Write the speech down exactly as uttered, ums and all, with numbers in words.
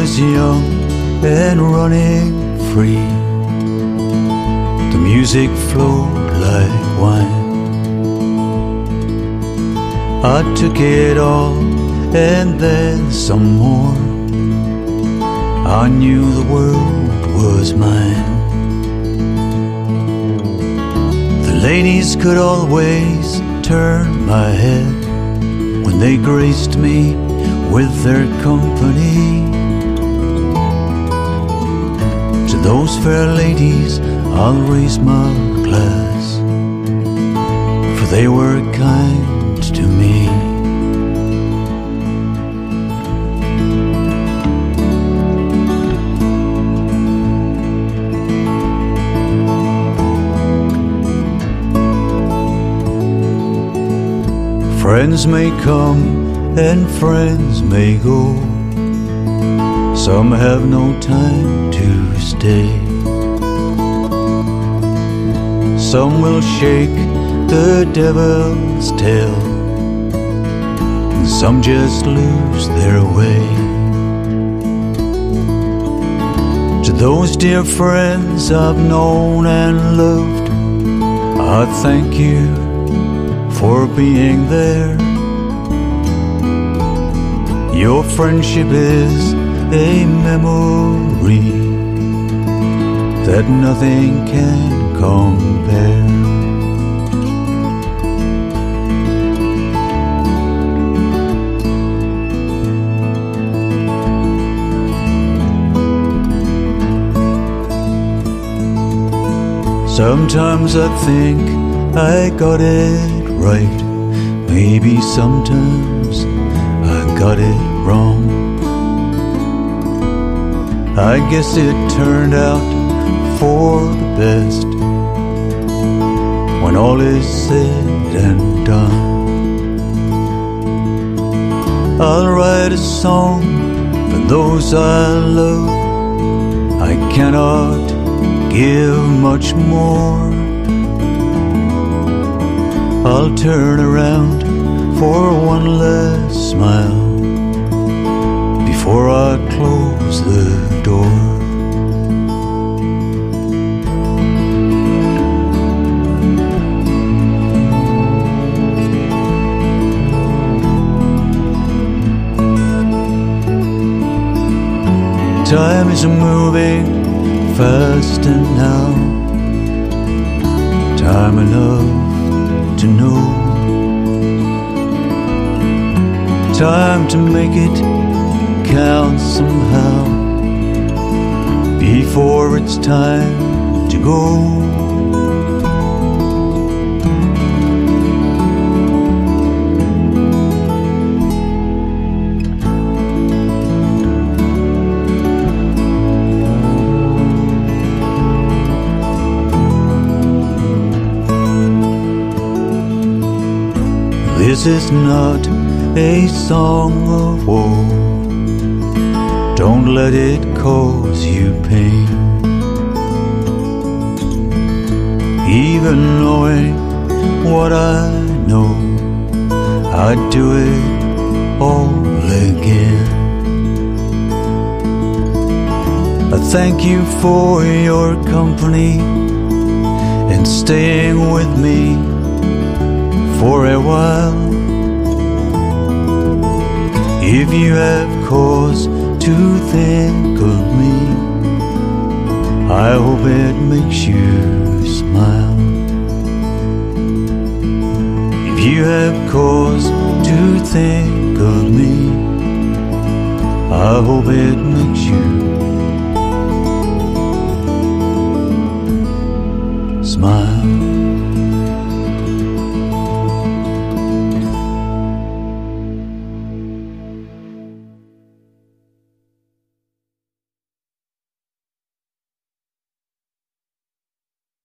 was young and running free. The music flowed like wine. I took it all and then some more. I knew the world was mine. The ladies could always turn my head when they graced me with their company. To those fair ladies I'll raise my glass, for they were kind to me. Friends may come and friends may go. Some have no time to stay. Some will shake the devil's tail, and some just lose their way. To those dear friends I've known and loved, I thank you for being there. Your friendship is a memory that nothing can compare. Sometimes I think I got it right. Maybe sometimes I got it wrong. I guess it turned out for the best when all is said and done. I'll write a song for those I love. I cannot give much more. I'll turn around for one last smile before I close the door. Time is moving fast and now, time enough to know, time to make it count somehow before it's time to go. This is not a song of woe. Don't let it cause you pain. Even knowing what I know, I'd do it all again. I thank you for your company and staying with me for a while. If you have cause to think of me, I hope it makes you smile. If you have cause to think of me, I hope it makes you smile.